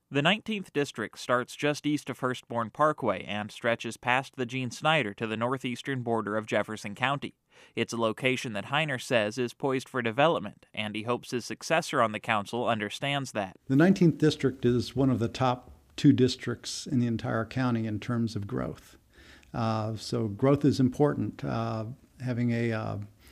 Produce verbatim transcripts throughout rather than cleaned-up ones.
The nineteenth District starts just east of Hurstbourne Parkway and stretches past the Gene Snyder to the northeastern border of Jefferson County. It's a location that Heiner says is poised for development, and he hopes his successor on the council understands that. The nineteenth District is one of the top two districts in the entire county in terms of growth. Uh, so growth is important. Uh, having a uh,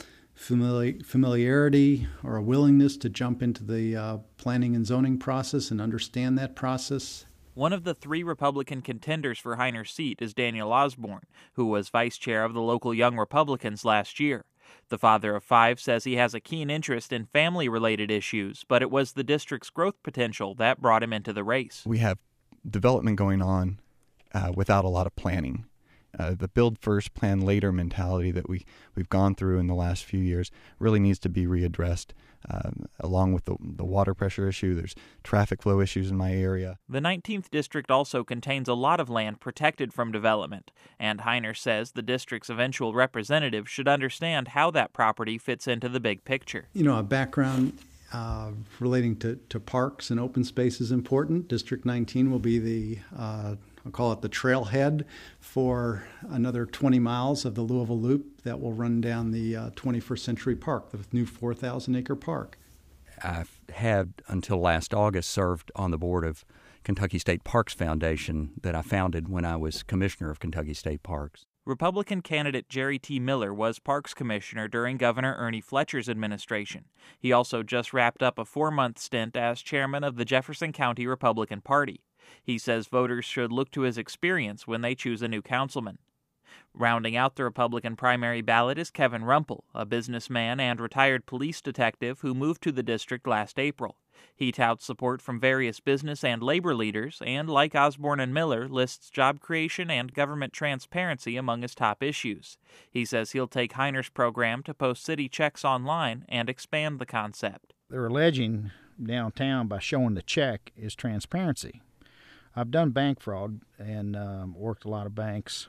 famili- familiarity or a willingness to jump into the uh, planning and zoning process and understand that process. One of the three Republican contenders for Heiner's seat is Daniel Osborne, who was vice chair of the local Young Republicans last year. The father of five says he has a keen interest in family-related issues, but it was the district's growth potential that brought him into the race. We have development going on uh, without a lot of planning. Uh, the build first, plan later mentality that we, we've gone through in the last few years really needs to be readdressed. Um, along with the, the water pressure issue, there's traffic flow issues in my area. The nineteenth District also contains a lot of land protected from development, and Heiner says the district's eventual representative should understand how that property fits into the big picture. You know, a background uh, relating to, to parks and open space is important. District nineteen will be the uh, I'll call it the trailhead for another twenty miles of the Louisville Loop that will run down the uh, twenty-first Century Park, the new four thousand acre park. I've had, until last August, served on the board of Kentucky State Parks Foundation that I founded when I was commissioner of Kentucky State Parks. Republican candidate Jerry T. Miller was Parks Commissioner during Governor Ernie Fletcher's administration. He also just wrapped up a four-month stint as chairman of the Jefferson County Republican Party. He says voters should look to his experience when they choose a new councilman. Rounding out the Republican primary ballot is Kevin Rumpel, a businessman and retired police detective who moved to the district last April. He touts support from various business and labor leaders and, like Osborne and Miller, lists job creation and government transparency among his top issues. He says he'll take Heiner's program to post city checks online and expand the concept. They're alleging downtown by showing the check is transparency. I've done bank fraud and um, worked a lot of banks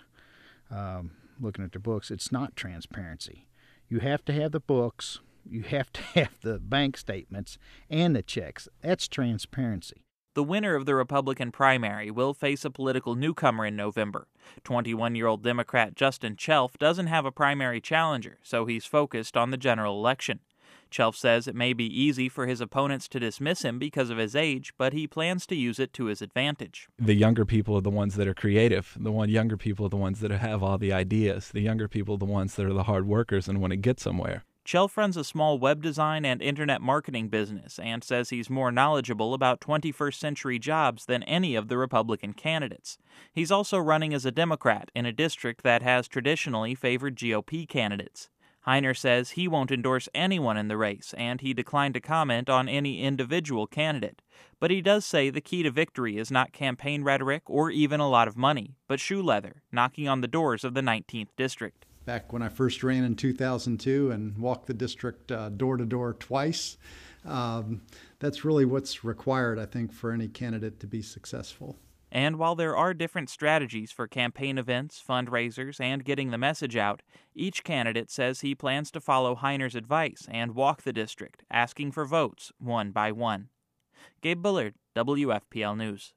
um, looking at their books. It's not transparency. You have to have the books, you have to have the bank statements and the checks. That's transparency. The winner of the Republican primary will face a political newcomer in November. twenty-one-year-old Democrat Justin Chelf doesn't have a primary challenger, so he's focused on the general election. Chelf says it may be easy for his opponents to dismiss him because of his age, but he plans to use it to his advantage. The younger people are the ones that are creative. The one younger people are the ones that have all the ideas. The younger people are the ones that are the hard workers and want to get somewhere. Chelf runs a small web design and internet marketing business and says he's more knowledgeable about twenty-first century jobs than any of the Republican candidates. He's also running as a Democrat in a district that has traditionally favored G O P candidates. Heiner says he won't endorse anyone in the race, and he declined to comment on any individual candidate. But he does say the key to victory is not campaign rhetoric or even a lot of money, but shoe leather, knocking on the doors of the nineteenth District. Back when I first ran in two thousand two and walked the district uh, door to door twice, um, that's really what's required, I think, for any candidate to be successful. And while there are different strategies for campaign events, fundraisers, and getting the message out, each candidate says he plans to follow Heiner's advice and walk the district, asking for votes one by one. Gabe Bullard, W F P L News.